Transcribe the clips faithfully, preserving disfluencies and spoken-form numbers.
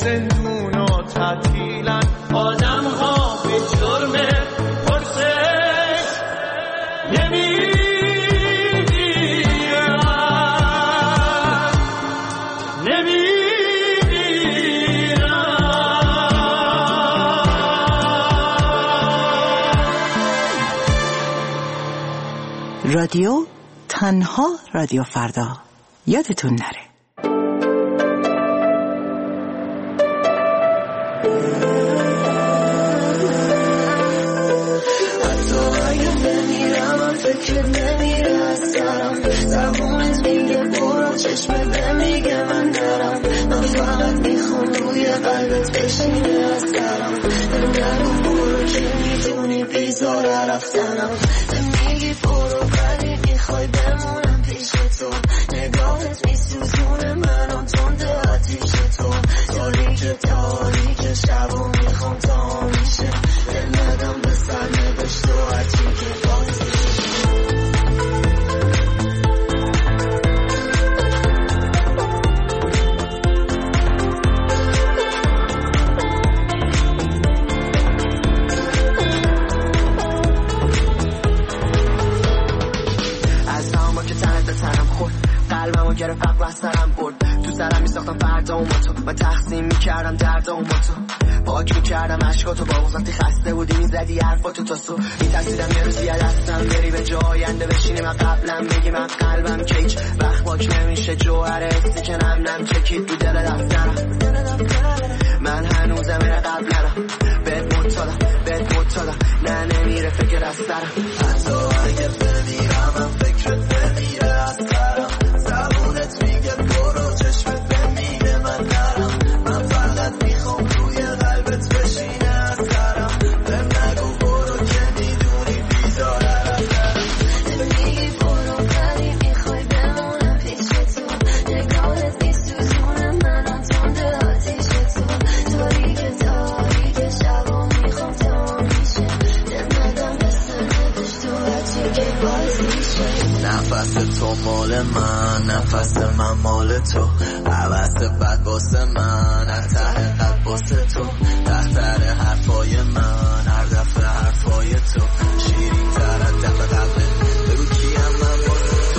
زندون و تعطیلن آدم ها به جرم پرسش نمیگیرن نمیگیرن. رادیو تنها رادیو فردا، یادتون نره. حتی اگه بمیرم من فکرت نمیره از سرم، زبونت میگه برو چشمت نمیگه من نرم، من فقط میخوام روی قلبت بشینه از سرم، نگو برو که میدونی بیزاره رفتنم، نمیگی برو ولی میخوای بمونم پیش تو، نگاهت میسوزونه منم تنده آتیش تو، تاریک تاریک شب و میخوام تا میشه دل ندم به سر نوشت و هرچی که بازی. قلبمو گرفت فقر از سرم برد، تو سرم میساختم فردا و تو، من تقسیم میکردم درد و تو، پاک میکردم عشقاتو، با وقتی خسته بودی میزدی حرفاتو تا صبح، میترسیدم یه روزی از دستم بری به جای آینده بشینی من قبلم بگی من قلبم که هیچ وقت پاک نمیشه جوهر حسی که نم نم چکید تو دل دفترم، من هنوزم میره قبل نرم، بهت مطالم بهت مطالم نه نمیره فکر از سرم، حتی اگه بمیرم من فکرت نمیره از سرم، زبونت میگه برو چشمت بمیگه من نرم، من فقط میخوام روی قلبت بشینه از سرم، بهم نگو برو که میدونی بیزاره رفتنم، نمیگی برو ولی میخوای بمونم پیش تو، نگاهت میسوزونه منم تنده آتیش تو، تاریک تاریک شب و میخوام تا میشه دل ندم به سنبش تو هرچی که بازیشه. نفس تو مال من، نفس من مال تو، عوض بد واسه من، از ته قلب واسه تو، تحتر حرفای من، هر دفعه حرفای تو شیرین تر از دفعه قبله، بگو کیم من واسه تو.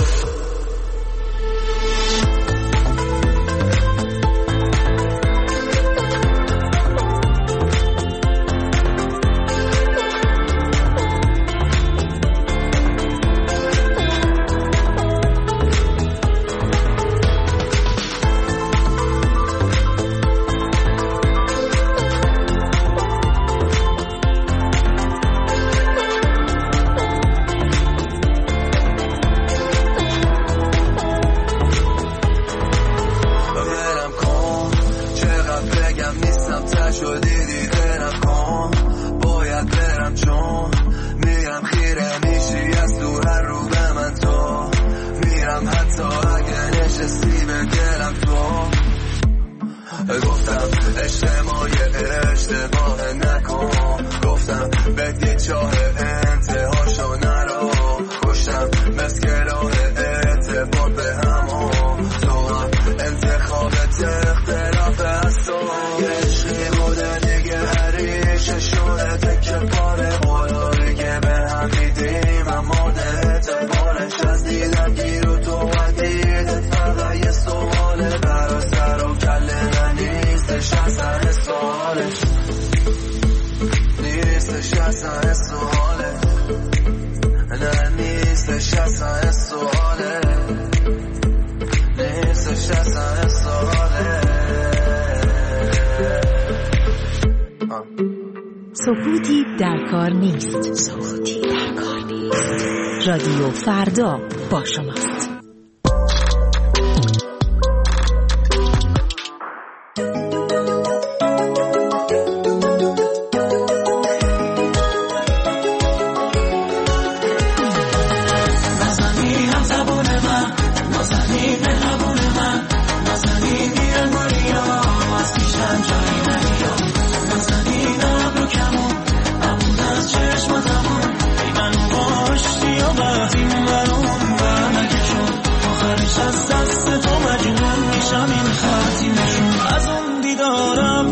گفتم اجتماعی اشتباه نکن، گفتم بدی چاه انتهاشو نرو، کشتم مسکران اعتبار به همون، تو هم انتخابت اختلاف از تو، یه عشقی بوده دیگه هریشه شده تکه پاره بالایی که به هم میدیم، اما ده اعتبارش از دیدم گیر و تو ودیدت فقط یه سواله، برا سر و کله نیستش اصلا سوالش، نیستش اصلا سواله، نه نیستش اصلا سواله، نیستش اصلا سواله. سکوتی در کار نیست، سکوتی در کار نیست. رادیو فردا با شماست. از دست تو مجنون میشم، این خطی نشون از اون دیدارم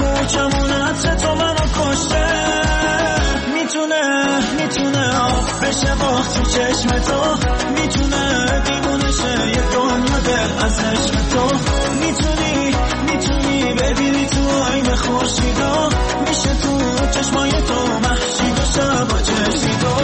کوچمون عطر تو منو کشته. میتونه میتونه آب بشه باخت تو چشم تو، میتونه دیوونه شه یه دنیا دل از عشق تو. میتونی میتونی ببینی تو آینه خورشیدا، میشه تو چشمای تو محشید و شب و چشیدو.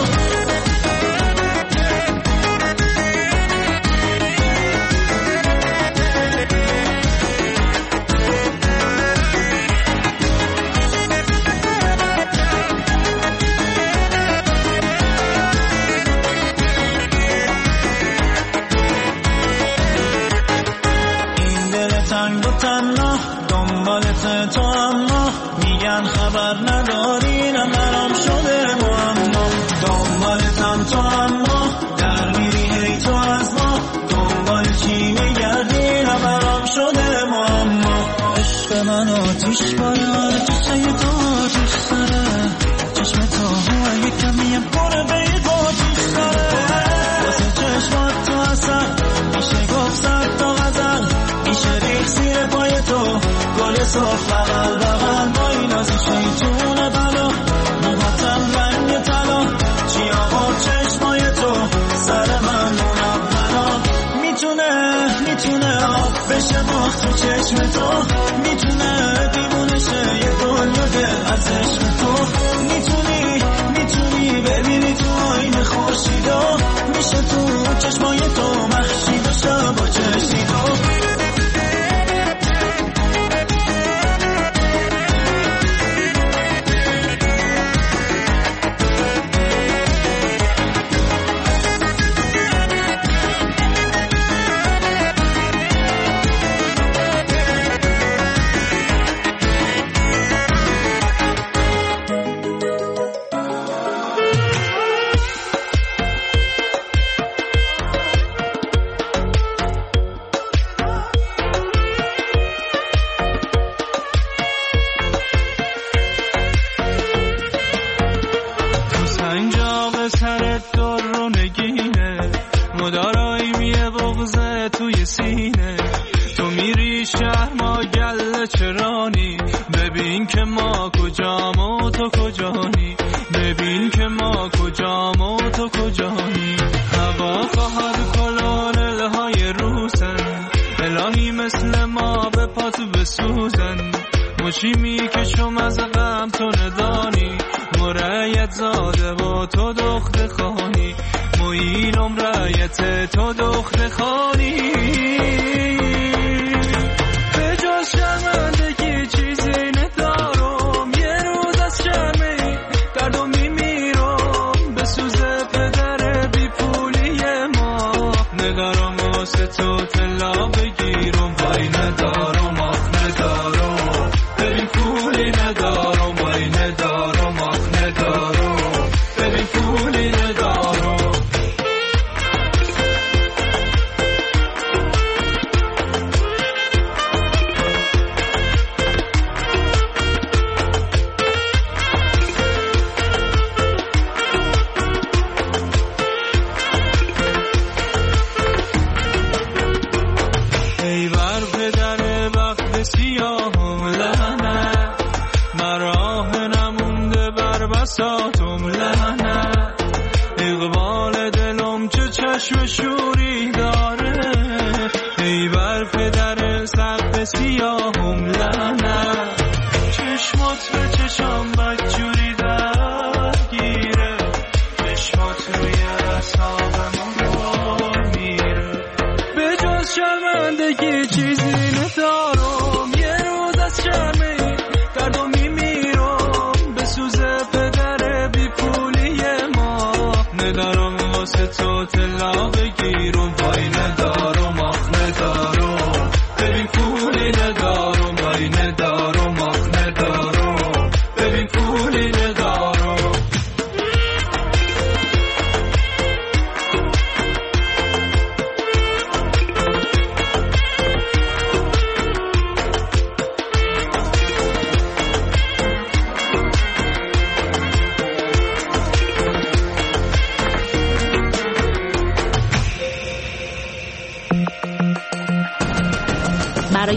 تنها دنبالت تو اما میگن خبر نداری، نمرم شده معما. دنبالتم تو اما در میری هی تو از ما، دنبال چی میگردی نمرم شده معما. عشق من آتیش باید جسه تو آتیش سره، چشم تو هوای کمیم پره بید آتیش سره. واسه چشمات تو اصلا میشه گفت صد تا غزل، میشه ریخ زیر پای تو گل صاف بغل بغل. با این از شیطون بلا موهاتم رنگ طلا، چی آقا چشمای تو سر من منولا. میتونه میتونه آب بشه باخت تو چشم تو، میتونه دیوونه شه یه دنیا دل از عشق تو. میتونی میتونی ببینی تو آینه خورشیدا، میشه تو چشمای تو محشید و شب و چشیدو.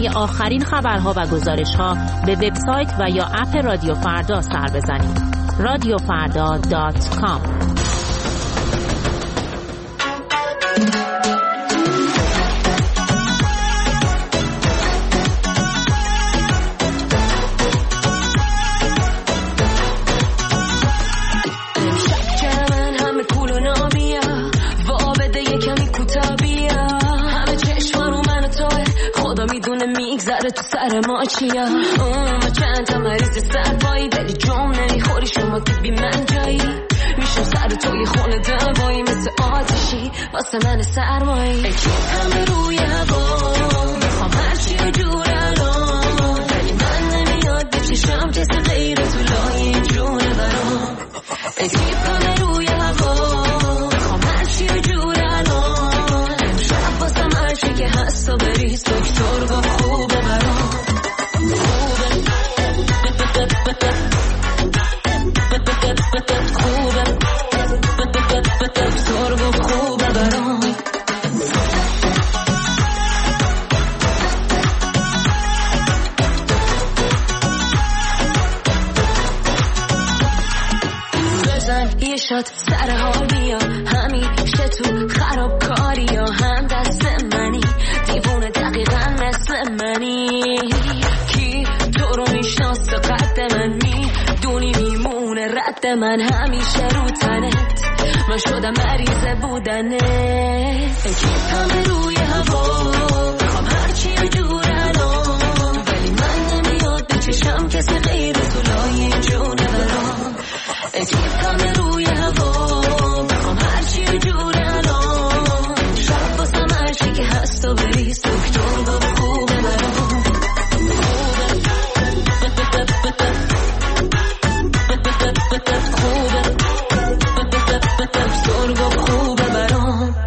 برای آخرین خبرها و گزارش‌ها به وبسایت و یا اپ رادیو فردا سر بزنید. رادیو فردا دات کام. میگذره تو سر ما چیا ما چند تا مریض سرپایی ولی جام نمیخوری شما که بی من جایی میشم سر توی خونه دوایی مثل آتشی واسه من سرمایی اکیز همه روی هوا میخوام هرچی و جور الان ولی من نمیاد به چشم کسی غیر تو لای جونه برام اکیز همه روی هوا میخوام هرچی و جور الان امشب واسه هرچی که هست و بریز دکتر گفت خوبه برام یه شات سر حال بیا همیشه تو خراب کاری یا هم دست منی دیوونه دقیقا مثل منی کی تو رو میشناسه قد من میدونی میمونه رد من همیشه رو تنت من شدم مریض بودنت اکیز همه روی هوا میخوام هرچی و جور الان ولی من نمیاد به چشم کسی غیر تو لای جونه برام اکیز همه روی هوا میخوام هرچی و جور الان شب باسم هرچی که هست و بریز دکتر گفت خوبه برام خوبه دکتر گفت خوبه برام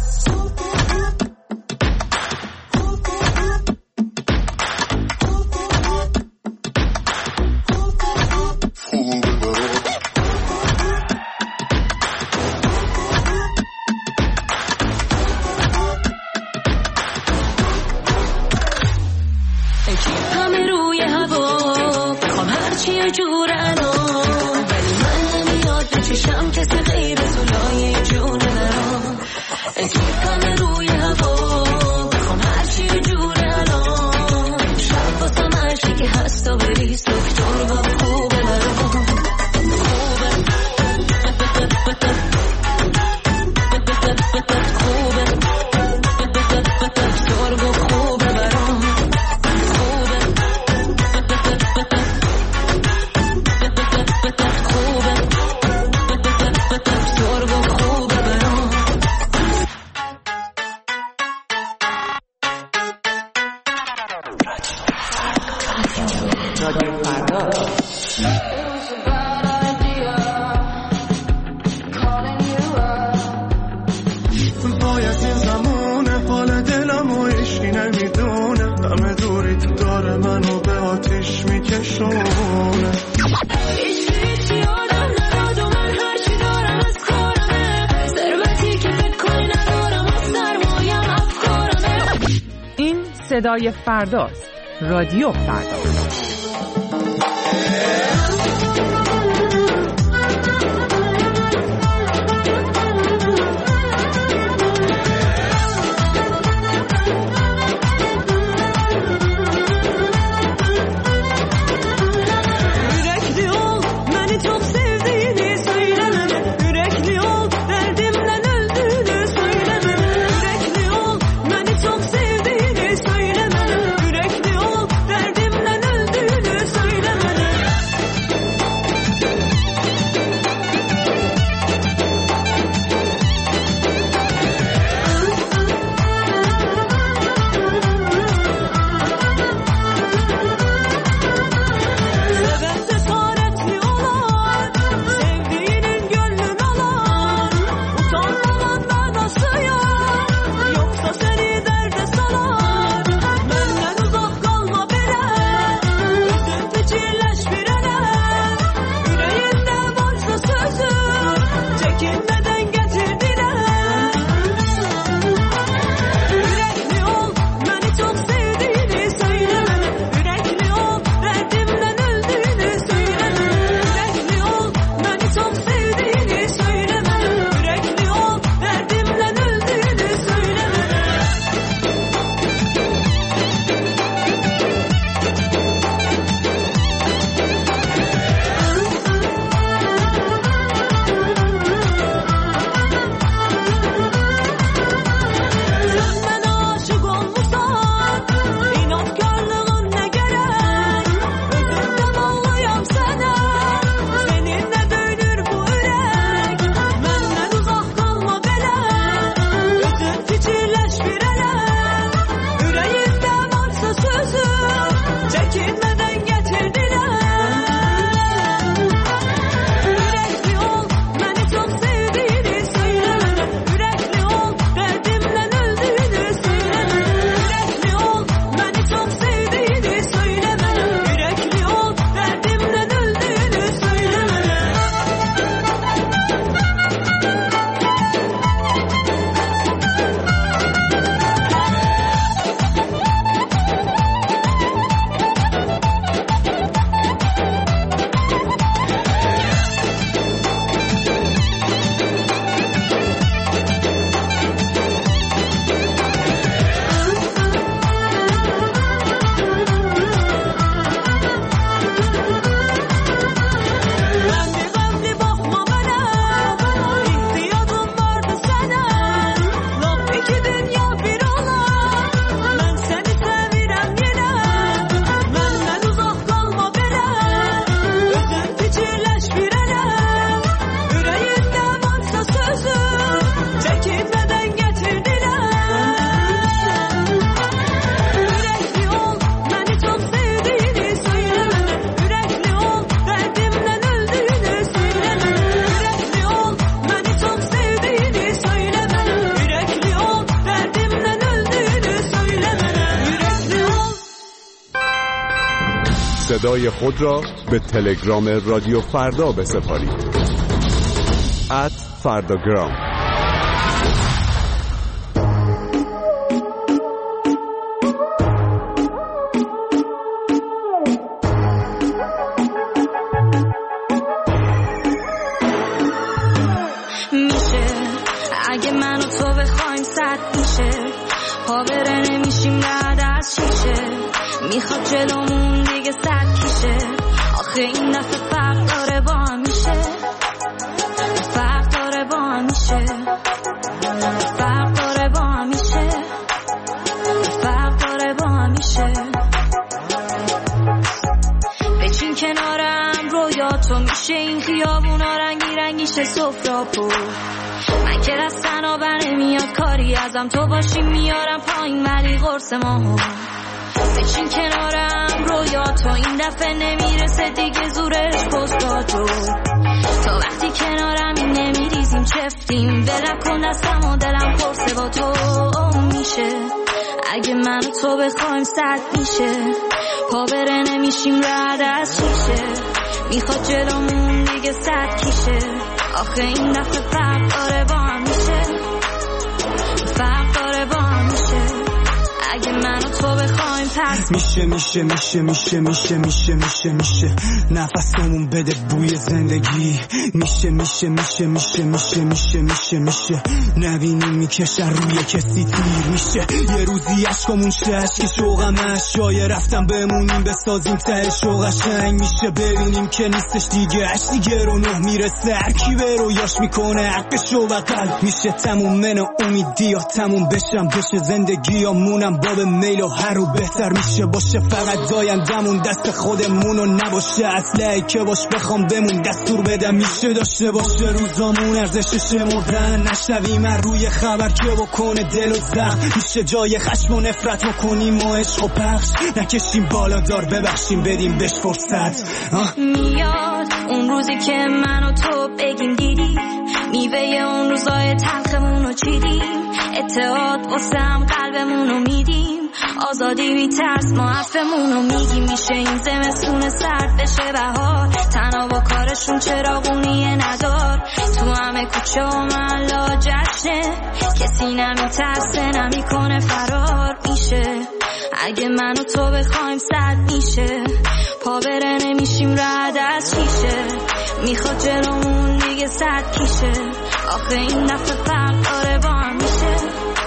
صدای فرداست. رادیو فردا. Yürekli ol, صدای خود را به تلگرام رادیو فردا بسپارید. ات فرداگرام. میشه اگه من و تو بخوایم صد میشه، پا بره نمیشیم رد از شیشه، میخواد جلومون دیگه صد کیشه، آخه این دفعه فرق داره با هم میشه، فرق داره با هم میشه، فرق داره با هم میشه، فرق داره با هم میشه. بچین کنارم رویاتو، میشه این خیابونا رنگی رنگیشه سفراپو، من که رستن آبر نمیاد کاری ازم، تو باشی میارم پایین ولی قرص ماهو. بچین کنارم رویاتو، این دفعه نمیرسه دیگه زورش پستاتو، تو وقتی کنارم این نمیریزیم چفتیم، ولم کن دستم و دلم پرسه با تو میشه، اگه من و تو بخوایم صد میشه، پا بره نمیشیم رد از شیشه، میخواد جلومون دیگه صد کیشه، آخه این دفعه فرق داره با هم میشه، فرق داره با هم میشه، اگه من و تو بخوایم پس میشه میشه میشه میشه میشه میشه میشه میشه نفسمون بده بوی زندگی، میشه میشه میشه میشه میشه میشه میشه میشه نبینیم میکشن روی کسی تیر، میشه یه روزی عشقمون شه عشق شوقمش، جای رفتم بمونیم بسازیم ته شوق قشنگ، میشه ببینیم که نیستش دیگه عشق دیگه رو نه میرسه، هر کی به رویاش میکنه حقش و قلب، میشه تموم من و امیدی ها تموم بشم، بشه زندگی ها مونم باب میل و هر رو بهتر میشه باشه، فقط دایندمون دست خودمون و نباشه اسلحه‌ای که باش بخوام بمون دستور بدم، میشه داشته باشه روزامون ارزشش مردن، نشنویم من روی خبر که بکنه دل و زخم، میشه جای خشم و نفرت بکنیم و عشق و پخش نکشیم بالا دار ببخشیم بدیم بهش فرصت. میاد اون روزی که من و تو بگیم دیدی، میوه اون روزای تلخمون رو چیدیم، اتحاد واسم قلبمون رو میدیم، آزادی بی ترس ما حرفمون رو میگیم، میشه این زمستون سرد بشه بهار، تنها با کارشون چراغونیه ندار، تو همه کوچه و محلا جشنه، کسی نمی ترسه نمی کنه فرار، میشه اگه من و تو بخوایم صد میشه، پا بره نمیشیم رد از شیشه، میخواد جلومون دیگه صد کیشه، آخه این دفعه فرق داره با هم میشه،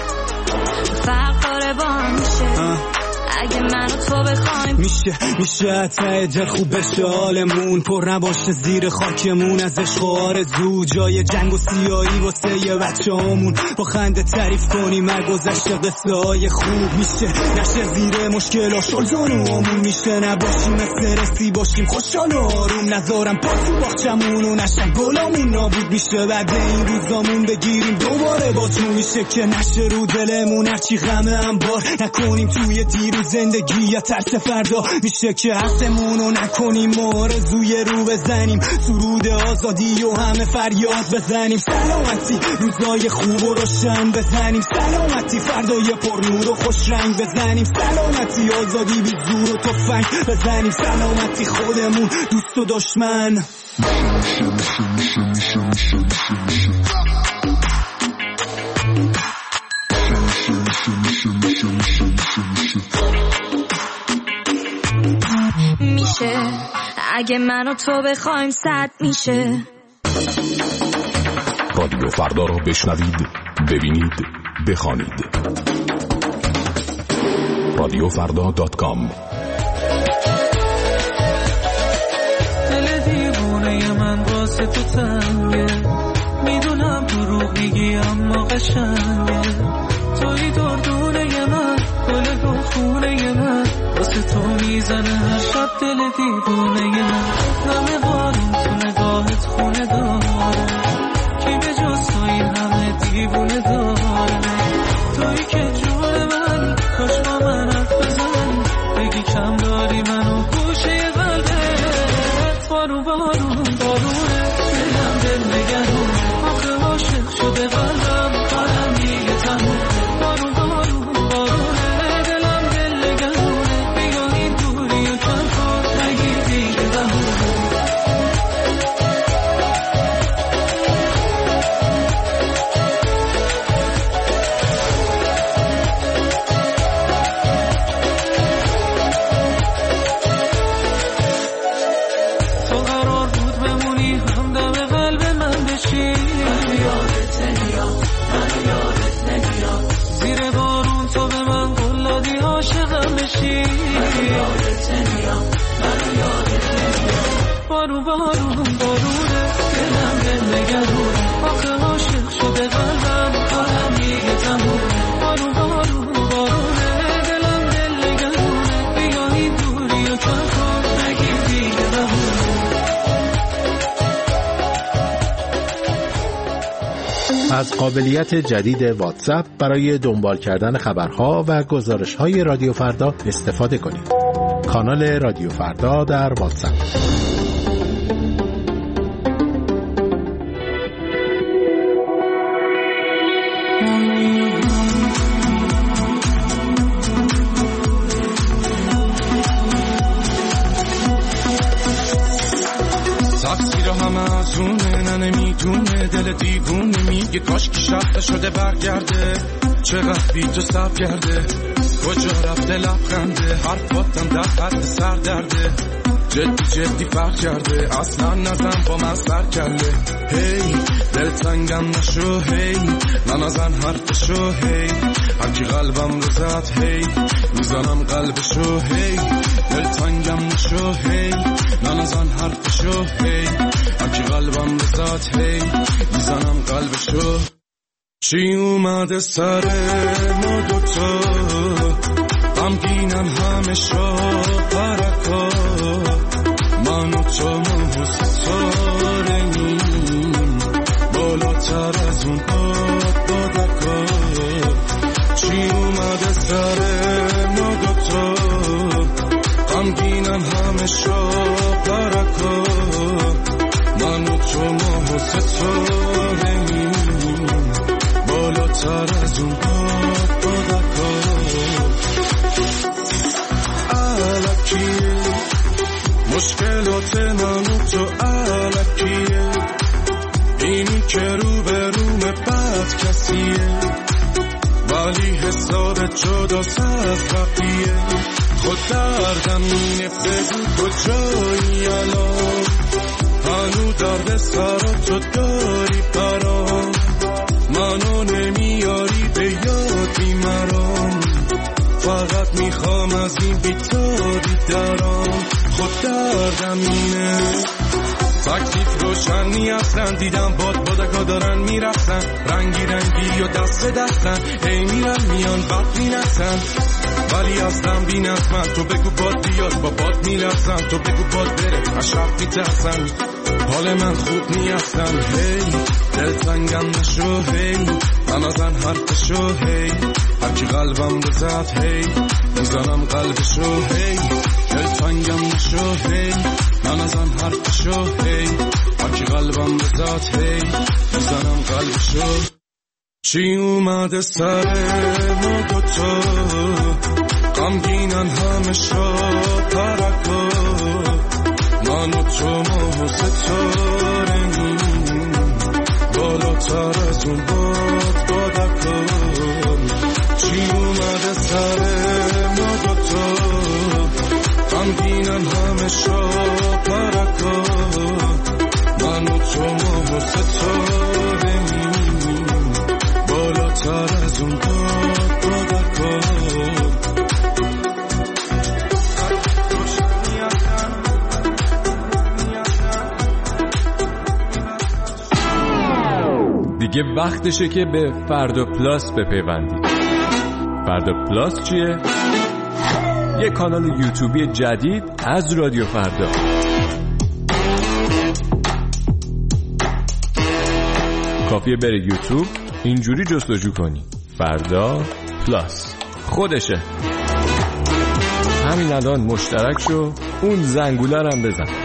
فرق داره با هم میشه، اگه من و تو بخوایم میشه میشه ته دل خوب بشه حالمون، پر نباشه زیر خاکمون از عشق و آرزو، جای جنگ و سیاهی واسه یه بچه همون، با خنده تعریف کنیم از گذشته قصه های خوب، میشه نشه زیر مشکل ها شلزان و همون، میشه نباشیم استرسی باشیم خوشحال و آروم، نذارم پاسو باخچمون و نشن گلامون نابود، میشه بعد این روزامون بگیریم دوباره با جون، میشه که نشه رو دلمون هرچی غمه هم بار نکنیم توی دیروز زندگی یا ترس فردا، میشه که حسمون رو نکنیم آرزوی رو بزنیم، سرود آزادی و همه فریاد بزنیم، سلامتی روزای خوب و روشن بزنیم، سلامتی فردای پر نور و خوش رنگ بزنیم، سلامتی آزادی بی زور و تفنگ بزنیم، سلامتی خودمون دوست و دشمن. میشه اگه من و تو بخوایم صد میشه. رادیو فردا رو بشنوید، ببینید، بخوانید. رادیو فردا دات کام. دل دیوونه من واسه تو تنگه، میدونم دروغ میگی اما قشنگه، توی دردونه من گل گل خونه من، واسه تو میزنه هر شب دل دیوونه من، نم بارون تو نگاهت خونه داره، کی به جز تو این همه دیوونه داره، توی که جون من کاش با من حرف بزنی، بگی کم داری منو گوشه قلبت، بارون بارون بارونه دلم دل نگرونه، آخه عاشق شده قلبم قلم دیگه تموم، بارون بارون بارونه دلم دل نگرونه، بیا این دوری و کم کن نگی قرار بود بمونی همدم قلب من بشی. منو یادت نمیاد، منو یادت نمیاد، زیر بارون تو به من قول دادی عاشقم بشی. منو یادت نمیاد، منو یادت نمیاد، بارون بارون بارونه دلم دل نگرونه، آخه عاشق شده قلبم کارم دیگه تمومه. بارون بارون بارونه دلم دل نگرونه، بیا این دوری و کم کن نگیر دیگه بمونه. از قابلیت جدید واتساپ برای دنبال کردن خبرها و گزارش‌های رادیو فردا استفاده کنید. کانال رادیو فردا در واتساپ. تقصیر همه از اونه، نمیدونه دل دیوونه، میگه کاش که شهر شده برگرده، چقدر بی تو سب کرده، کجا رفته لبخنده، حرفاتم در حد سر درده، جدی جدی فرق کرده، اصلا نزن با من سر کله. هی دل تنگم نشو، هی ننزن حرفشو، هی هرکی قلبم رو زد، هی میزنم قلبشو، هی دل تنگم نشو، هی ننزن حرفشو، هی هرکی قلبم رو زد، هی میزنم قلبشو. چی اومده سر ما دوتا، غمگینم همه شا پرکا، من و تو ما ستاره‌ایم بالاتر از اون باد بادکا. چی اومده سر ما دوتا، غمگینم همه شا پرکا، من و تو ما ستاره‌ایم بالاتر از اون باد بادکا. الکیه مشکلات من و تو، الکیه اینی که رو به روم بد کسیه، ولی حساب جداست از بقیه. خود دردم اینه بگو کجایی الان، هنو درد سر تو داری برام، منو نمیاری به یادی مرام، فقط میخوام از این بیتاری درام. خود دردم اینه تکلیف روشنی اصلا، دیدم باد بادکا دارن میرفتن، رنگی رنگی و دست دستن، هی میرن میان بد مینسن، ولی اصلا بی نظمن. تو بگو باد بیاد با باد میلرزن، تو بگو باد بره اشرف میترسن، حال من خوب نیستن. هی دل تنگم نشو، هی من ازن حرفشو، هی هرکی قلبم رو زد، هی میزنم قلبشو، هی دل تنگم نشو، هی من ازن حرفشو، هی هرکی قلبم رو زد، هی میزنم قلبشو. چی اومده سر ما دوتا، غمگینن همه شا پرکا، من و تو ما ستاره‌ایم بالاتر از اون باد بادکا. چی اومده سر ما دوتا، غمگینن همه شا پرکا، من و تو ما ستاره‌ایم بالاتر از اون باد بادکا. دیگه وقتشه که به فردا پلاس بپیوندید. فردا پلاس چیه؟ یه کانال یوتیوبی جدید از رادیو فردا. کافیه بری یوتیوب اینجوری جستجو کنی فردا پلاس، خودشه. همین الان مشترک شو، اون زنگوله رو هم بزن.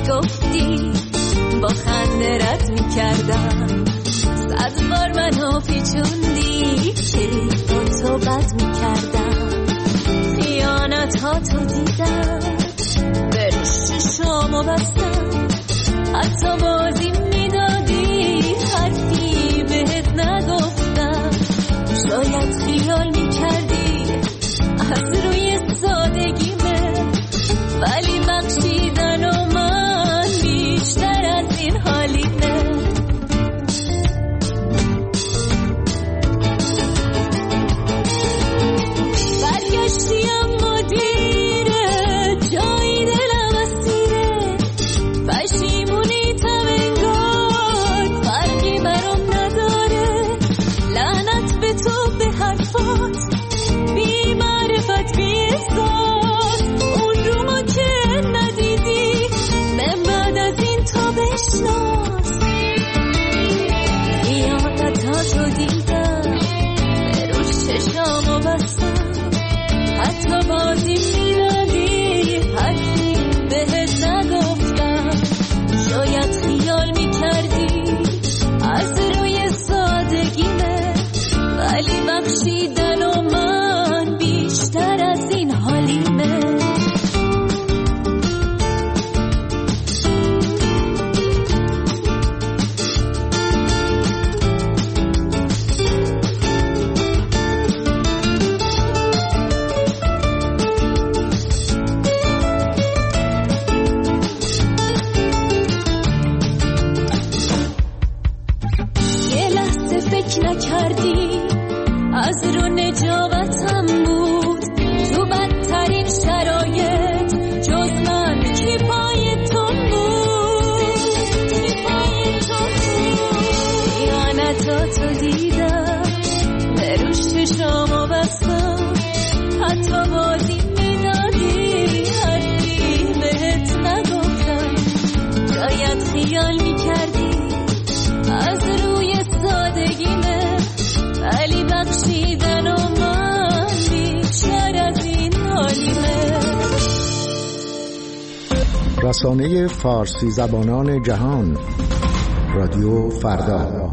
میگفتی با خنده رد میکردم، صد بار منو پیچوندی که با تو بد میکردم، خیانت ها تو دیدم به چشامو بستم، حتی بازی میدادی حرفی بهت نگفتم، شاید خیال میکردی از روی سادگیمه، ولی بخشیدن و من بیشتر از این حالیمه. برگشتی اما دیره، جایی دلم اسیره، پشیمونی تمنگار فرقی برام نداره، لعنت به تو به حرفات، بی معرفت بی احساس، اون رو ما که ندیدی من بعد از این تو بشناس، خیانت ها تو دیدم به رو چشامو بستم، حتی بازی میدادی حرفی بهت نگفتم، شاید خیال میکردی از روی سادگیمه، ولی بخشیدن و من بیشتر از این حالیمه. یه لحظه فکر نکردی از رو نجابتم بود، تو بدترین شرایط جز من کی پای تو بود، کی پای تو بود، خیانتاتو دیدم به روش چشامو بستم، حتی بازی میدادی حرفی بهت نگفتم، شاید خیال میکردی از روی سادگیمه، ولی بخشیدن و من بیشتر از این حالیمه. رسانه فارسی زبانان جهان، رادیو فردا.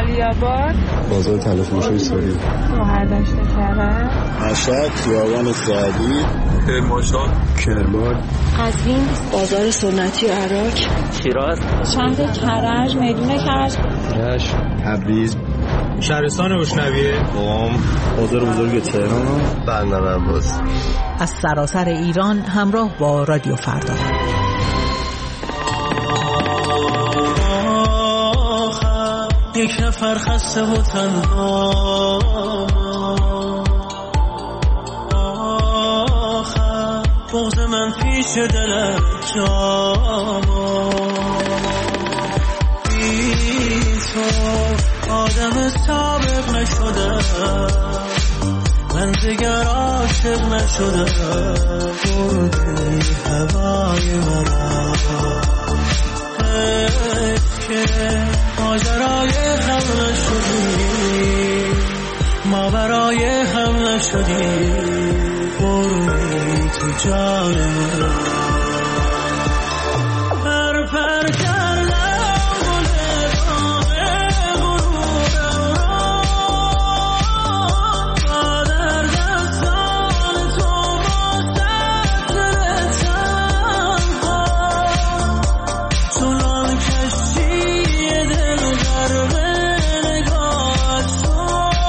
عالی‌آباد، بازار تلفروشی سوری، مهردشت کرج، مشهد، خیابان سعدی، کرمانشاه، کرمان، قزوین، بازار سنتی عراق، شیراز، شهر کرج، میدون کرج، رشت، تبریز، شهرستان روشنویه، قم، بازار بزرگ تهران، بندرعباس. از سراسر ایران همراه با رادیو فردا. یک نفر خسته و تنها، آخر بغض من پیش دلم جاما، بی تو آدم سابق نشدم، من دیگر عاشق نشدم، بردی هوای مرا، که ماجرای هم نشدی، ما برای هم نشدی، بردی تو جان مرا، پر پر کردم گل داغ غرورم را، تا در دستان تو مستقر تنها، چنان کشتی دل غرق نگاهت تو،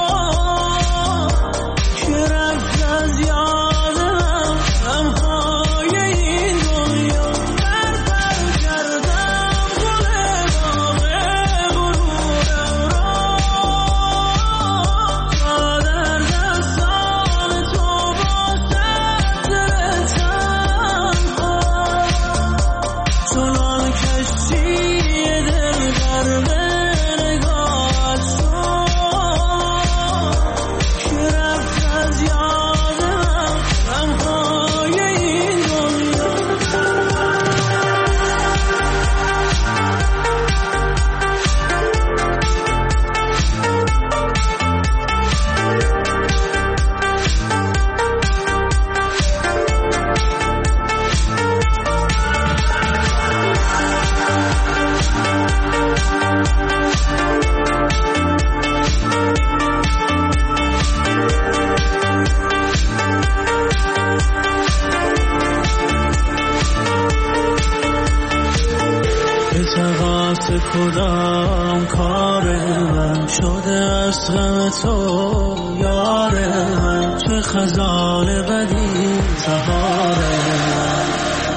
که رفت از یادم غمهای این دنیا، پر پر کردم گل باغ غرورم را، تا در دستان تو مستقر تنها، چنان کشتی دل غرق نگاهت تو، که رفت از یادم غمهای این دنیا. التقاط کدام کار من شده از غم تو، یار من چه خزان بدی سهار من،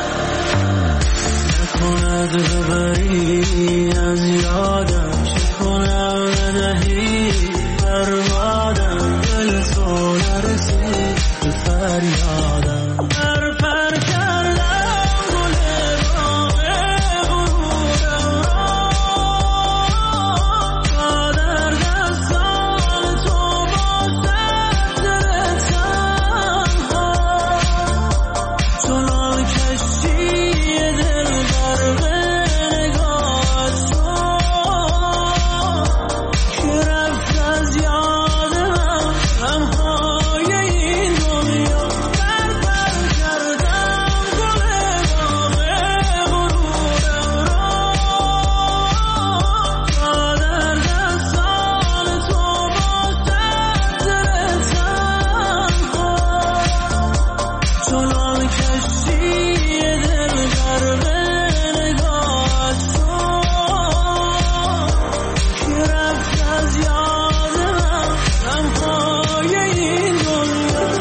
نکند ببری از یادم، چه کنم ندهی بربادم، دل تو نرسید به فریادم، پر پر کردم گل باغ غرورم را، تا در دستان تو مستقر تنها، چنان کشتی دل غرق نگاهت تو، که رفت از یادم غمهای این دنیا، پر پر کردم گل باغ غرورم را، تا در دستان تو مستقر تنها، چنان کشتی دل غرق نگاهت تو، که رفت از یادم غمهای این دنیا.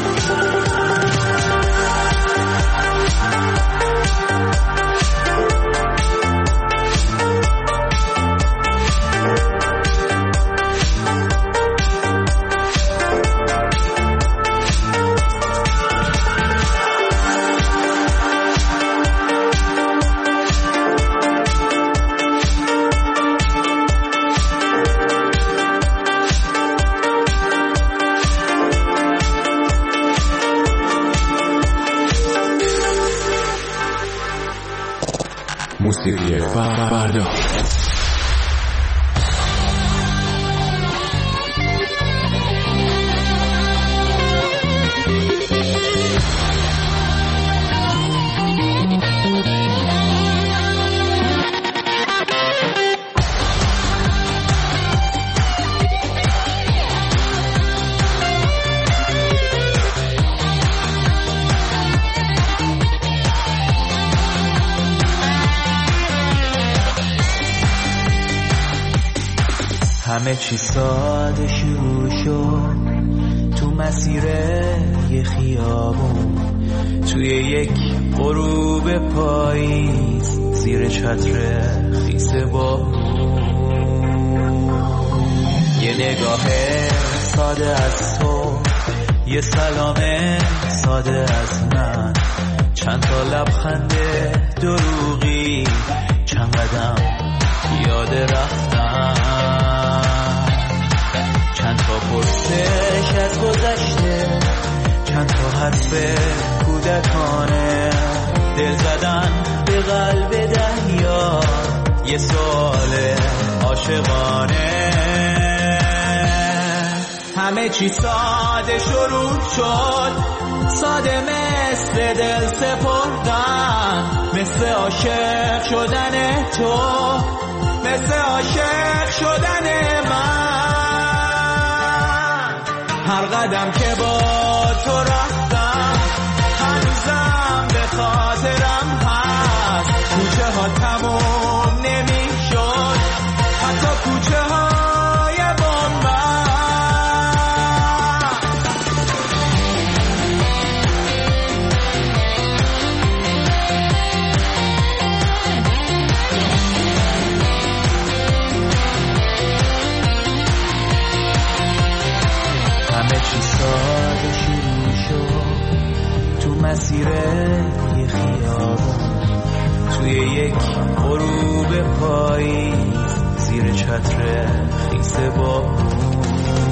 موسیقی فردا. همه چی ساده شروع شد تو مسیر یه خیابون، توی یک غروب پاییز زیر چتر خیس بارون. یه نگاه ساده از تو، یه سلام ساده از من، چند تا لبخند دروغی، چند قدم یاد رفتن، چند تا پرسش از گذشته، چند تا حرف کودکانه، دل زدن به قلب دریا، یه سوال عاشقانه. همه چی ساده شروع شد، ساده مثل دل سپردن، مثل عاشق شدن تو، مثل عاشق شدن من. هر قدم که با تو رفتم هنوزم به خاطرم هست، کوچه ها تموم نمی شد، حتی کوچه های بامبست. همه چی ساده شروع شد تو مسیر یه خیابون، توی یک غروب پاییز زیر چتر خیس بارون.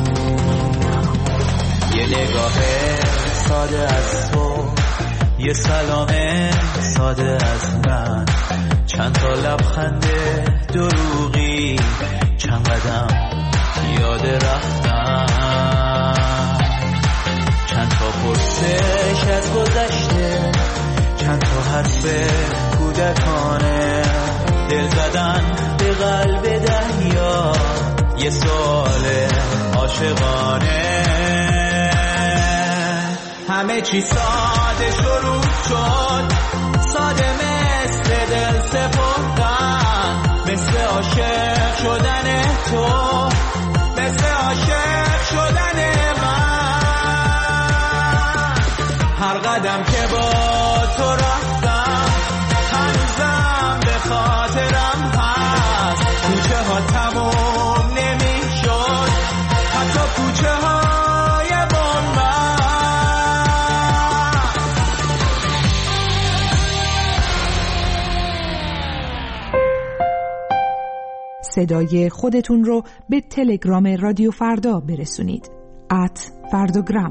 یه نگاه ساده از تو، یه سلام ساده از من، چند تا لبخند دروغی، چند قدم یاد رفتن، چند تا پرسش از گذشته، چند تا حرف کودکانه، دل زدن به قلب دریا، یه سوال عاشقانه. همه چی ساده شروع شد، ساده مثل دل سپردن، مثل عاشق شدن تو، مثل عاشق شدن من. هر قدم که با تو رفتم هنوزم به خاطرم هست، کوچه ها تموم نمی شد، حتی کوچه های بامبست. صدای خودتون رو به تلگرام رادیو فردا برسونید. ات فردوگرام.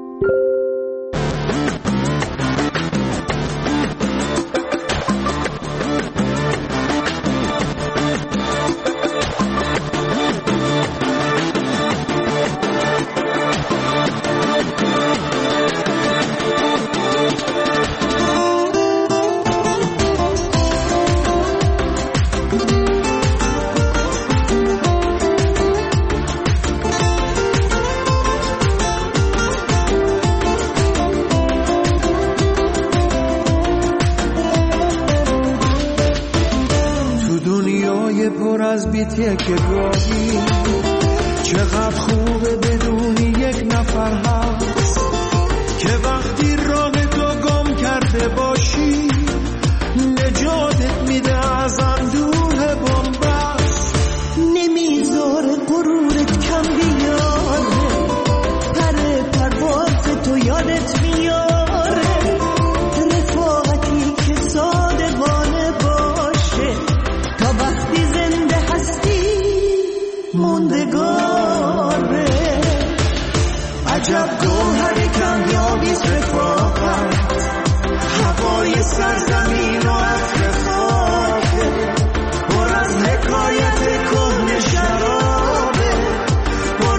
بیتیه که گاهی چقدر خوبه بدونی یک نفر هست که وقتی راه تو گم کرده باشی نجاتت میده از اندوه بنبست. نمیذاره غرورت کم بیاره، پر پرواز تو یادت میاره، رفاقتی که صادقانه باشه تا وقتی زنده هستی موندگاره. عجب گوهر کمیابیست رفاقت، هوای سرزمین و عطر خاکه، پر از حکایت کهنه شرابه، پر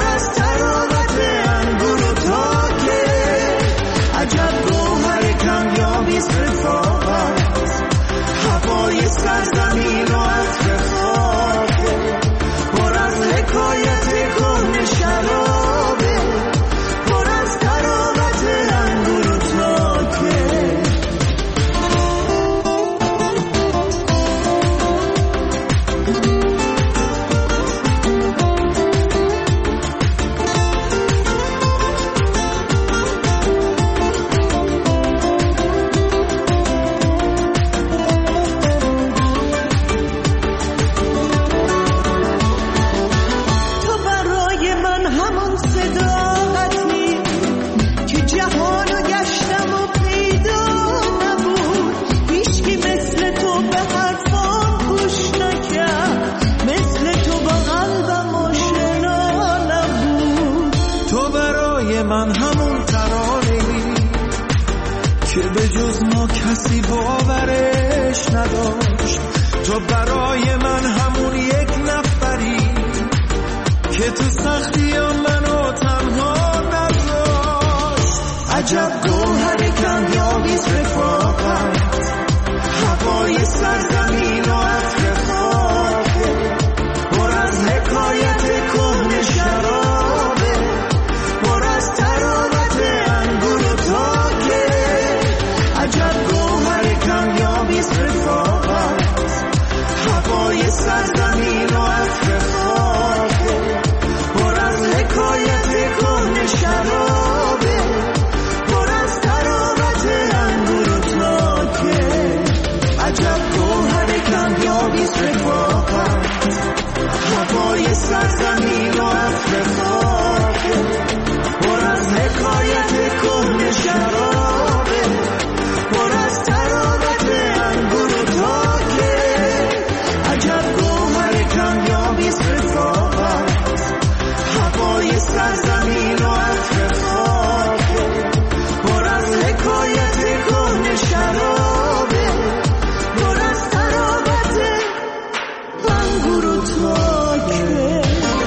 من همون ترانه‌ای که به جز ما کسی باورش نداشت. تو برای من همون یک نفری که تو سختی ها منو تنها نذاشت. عجب گوهر کمیابیست رفاقت، هوای سرزمین و عطر خاکه، پر از حکایت کهنه شرابه، پر از تراوت انگور و تاکه. عجب گوهر کمیابیست رفاقت، هوای سرزمین و عطر خاکه، پر از حکایت کهنه شرابه، پر از تراوت انگور و تاکه. عجب گوهر کمیابیست رفاقت، هوای سرزمین و عطر خاکه، پر از حکایت کهنه شرابه، پر از تراوت انگور و تاکه. عجب گوهر کمیابیست رفاقت، هوای سرزمین و عطر خاکه، پر از حکایت کهنه شرابه، پر از تراوت انگور و تاکه.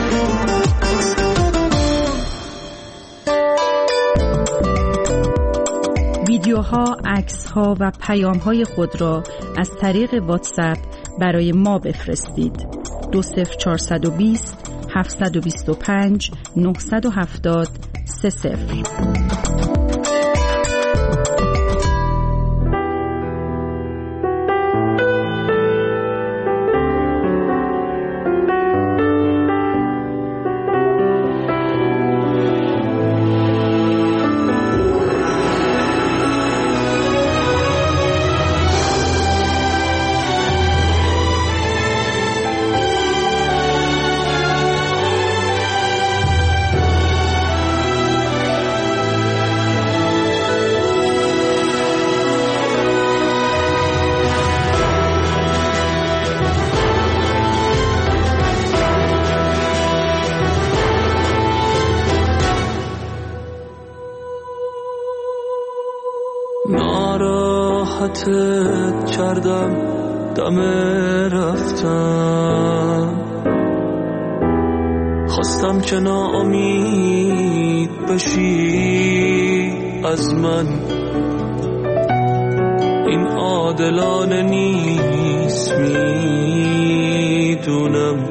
ویدیوها، عکس‌ها و پیام‌های خود را از طریق واتساپ برای ما بفرستید. دو صفر چهارصد و بیست هفتصد و بیست و پنج نهصد و هفتاد سه صفر. ناراحتت کردم دم رفتم، خواستم که ناامید بشی از من. این عادلانه نیست میدونم،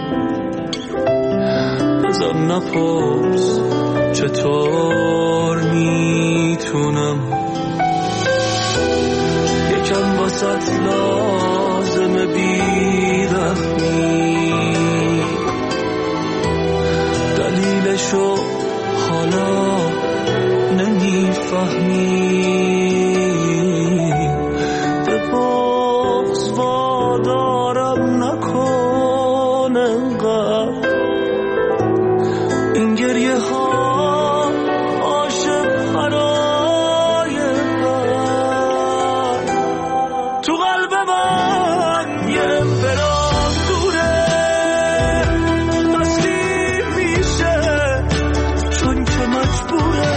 ازم نپرس چطور میتونم. یکم واسط لازمه بیرحمی، دلیلشو حالا نمیفهمی. به بغض وادارم نکن انقدر، این گریه ها عاشق برای من. تو قلب من یه امپراتوره تسلیم میشه چون که مجبوره.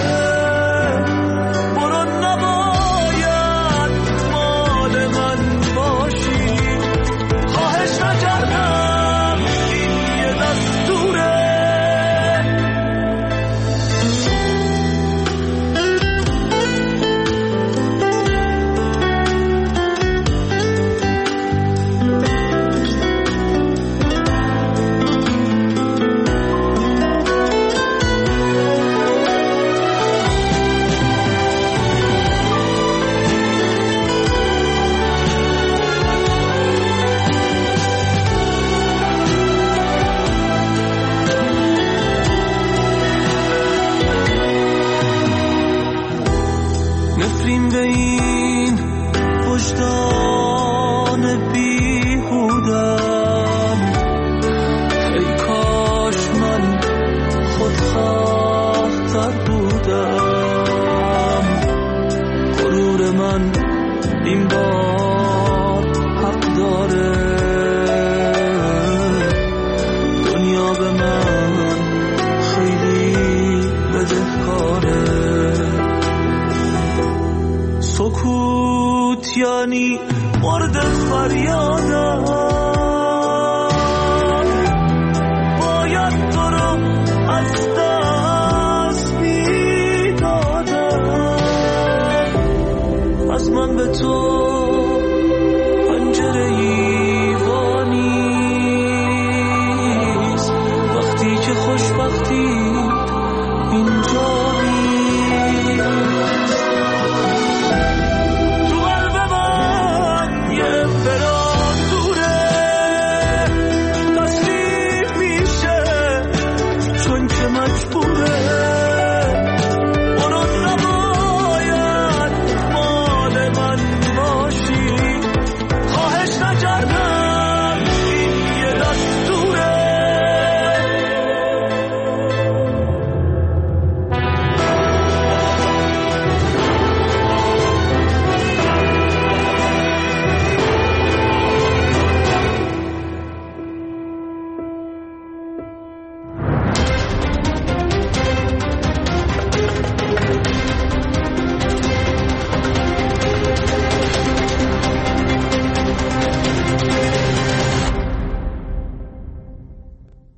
برو نباید مال من باشی، خواهش نکردم این یه دستوره. نفرین به این وجدان بیهودم، ای کاش من خودخواه‌تر بودم. غرور من این بار حق داره، دنیا به من